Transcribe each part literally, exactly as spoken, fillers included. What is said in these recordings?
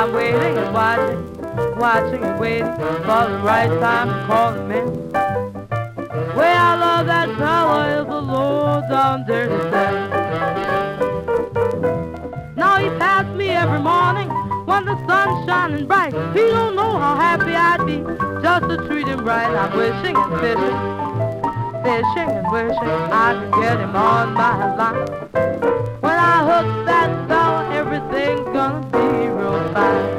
I'm waiting and watching, watching and waiting for the right time to call him in. Way I love that fella is a low down dirty thing. Now he passed me every morning when the sun's shining bright. He don't know how happy I'd be just to treat him right. I'm wishing and fishing, fishing and wishing I could get him on my line. When I hook that fella, everything's gonna be real fine.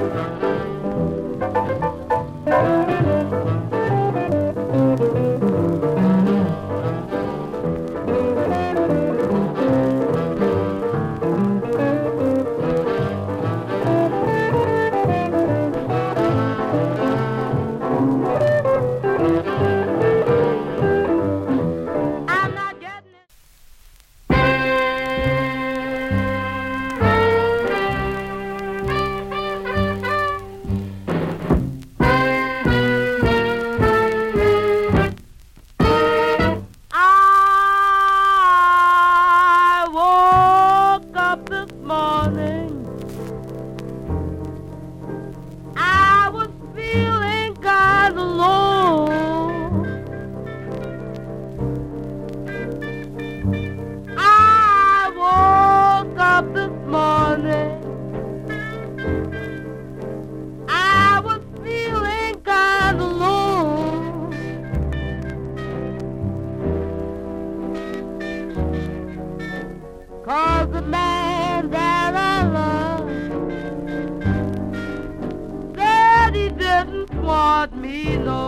Want me no